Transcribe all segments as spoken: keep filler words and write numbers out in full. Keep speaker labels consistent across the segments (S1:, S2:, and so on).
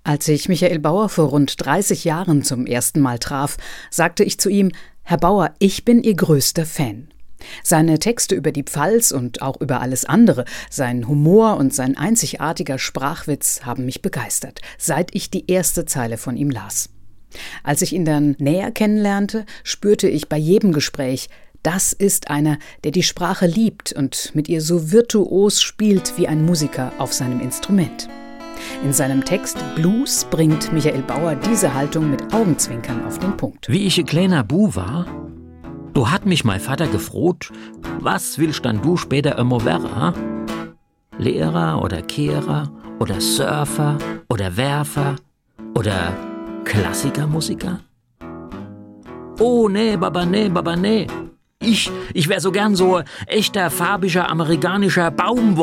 S1: Als ich Michael Bauer vor rund dreißig Jahren zum ersten Mal traf, sagte ich zu ihm: Herr Bauer, ich bin Ihr größter Fan. Seine Texte über die Pfalz und auch über alles andere, sein Humor und sein einzigartiger Sprachwitz haben mich begeistert, seit ich die erste Zeile von ihm las. Als ich ihn dann näher kennenlernte, spürte ich bei jedem Gespräch, das ist einer, der die Sprache liebt und mit ihr so virtuos spielt wie ein Musiker auf seinem Instrument. In seinem Text Blues bringt Michael Bauer diese Haltung mit Augenzwinkern auf den Punkt.
S2: Wie ich ein kleiner Bu war, du hat mich mein Vater gefroht, was willst dann du später immer werden? Ha? Lehrer oder Kehrer oder Surfer oder Werfer oder Klassikermusiker? Oh nee, Baba nee, Baba nee. Ich, ich wär so gern so echter, farbischer, amerikanischer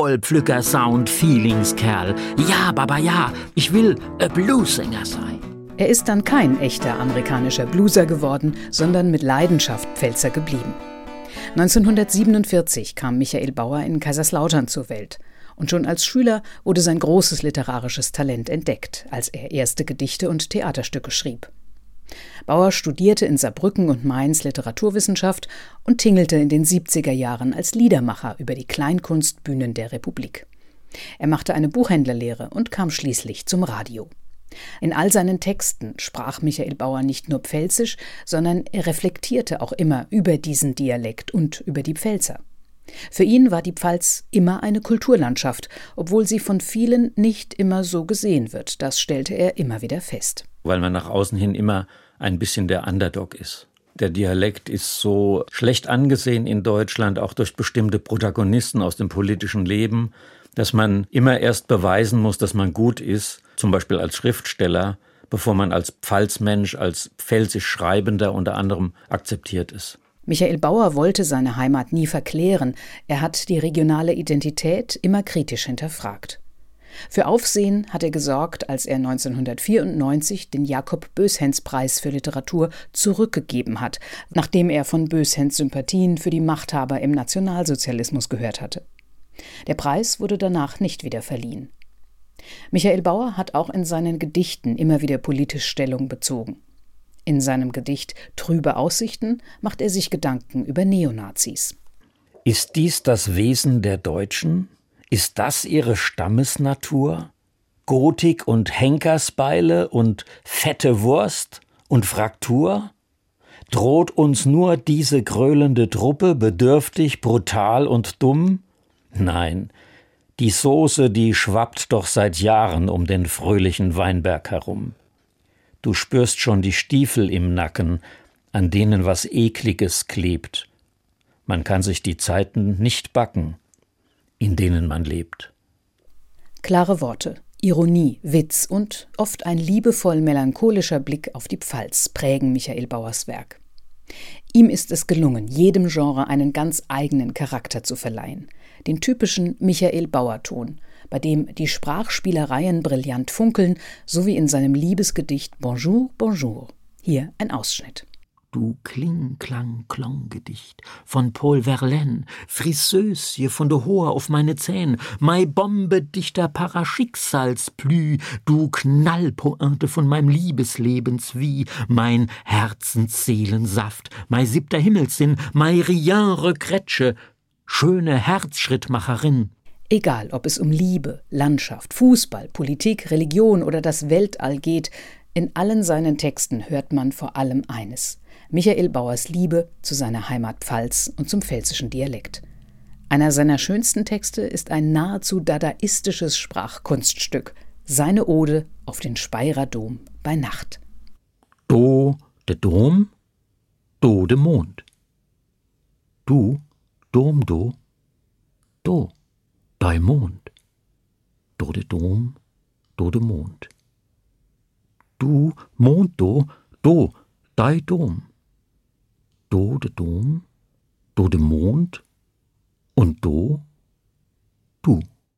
S2: Baumwollpflücker-Sound-Feelingskerl. Ja, Baba, ja, ich will a Bluesänger sein.
S1: Er ist dann kein echter amerikanischer Blueser geworden, sondern mit Leidenschaft Pfälzer geblieben. neunzehnhundertsiebenundvierzig kam Michael Bauer in Kaiserslautern zur Welt. Und schon als Schüler wurde sein großes literarisches Talent entdeckt, als er erste Gedichte und Theaterstücke schrieb. Bauer studierte in Saarbrücken und Mainz Literaturwissenschaft und tingelte in den siebziger Jahren als Liedermacher über die Kleinkunstbühnen der Republik. Er machte eine Buchhändlerlehre und kam schließlich zum Radio. In all seinen Texten sprach Michael Bauer nicht nur Pfälzisch, sondern er reflektierte auch immer über diesen Dialekt und über die Pfälzer. Für ihn war die Pfalz immer eine Kulturlandschaft, obwohl sie von vielen nicht immer so gesehen wird. Das stellte er immer wieder fest.
S2: Weil man nach außen hin immer ein bisschen der Underdog ist. Der Dialekt ist so schlecht angesehen in Deutschland, auch durch bestimmte Protagonisten aus dem politischen Leben, dass man immer erst beweisen muss, dass man gut ist, zum Beispiel als Schriftsteller, bevor man als Pfalzmensch, als pfälzisch Schreibender unter anderem akzeptiert ist.
S1: Michael Bauer wollte seine Heimat nie verklären. Er hat die regionale Identität immer kritisch hinterfragt. Für Aufsehen hat er gesorgt, als er neunzehnhundertvierundneunzig den Jakob-Böshens-Preis für Literatur zurückgegeben hat, nachdem er von Böshens Sympathien für die Machthaber im Nationalsozialismus gehört hatte. Der Preis wurde danach nicht wieder verliehen. Michael Bauer hat auch in seinen Gedichten immer wieder politisch Stellung bezogen. In seinem Gedicht »Trübe Aussichten« macht er sich Gedanken über Neonazis.
S2: Ist dies das Wesen der Deutschen? Ist das ihre Stammesnatur? Gotik und Henkersbeile und fette Wurst und Fraktur? Droht uns nur diese gröhlende Truppe bedürftig, brutal und dumm? Nein, die Soße, die schwappt doch seit Jahren um den fröhlichen Weinberg herum. Du spürst schon die Stiefel im Nacken, an denen was Ekliges klebt. Man kann sich die Zeiten nicht backen, in denen man lebt.
S1: Klare Worte, Ironie, Witz und oft ein liebevoll melancholischer Blick auf die Pfalz prägen Michael Bauers Werk. Ihm ist es gelungen, jedem Genre einen ganz eigenen Charakter zu verleihen, den typischen Michael Bauer-Ton, bei dem die Sprachspielereien brillant funkeln, so wie in seinem Liebesgedicht Bonjour, Bonjour. Hier ein Ausschnitt.
S2: Du Kling-Klang-Klong-Gedicht von Paul Verlaine, Friseusie von de Hoher auf meine Zähne, mei Bombe dichter Paraschicksalsplü, du Knallpointe von meinem Liebeslebens wie, mein Herzensseelensaft, mei siebter Himmelssinn, mei rien regretsche, schöne Herzschrittmacherin.
S1: Egal, ob es um Liebe, Landschaft, Fußball, Politik, Religion oder das Weltall geht, in allen seinen Texten hört man vor allem eines: Michael Bauers Liebe zu seiner Heimat Pfalz und zum pfälzischen Dialekt. Einer seiner schönsten Texte ist ein nahezu dadaistisches Sprachkunststück, seine Ode auf den Speyerer Dom bei Nacht.
S2: Do de Dom, do de Mond. Du, Dom do, do. Dei Mond, do de Dom, do de Mond. Du, Mond do, do, dei Dom. Do de Dom, do de Mond und do, du.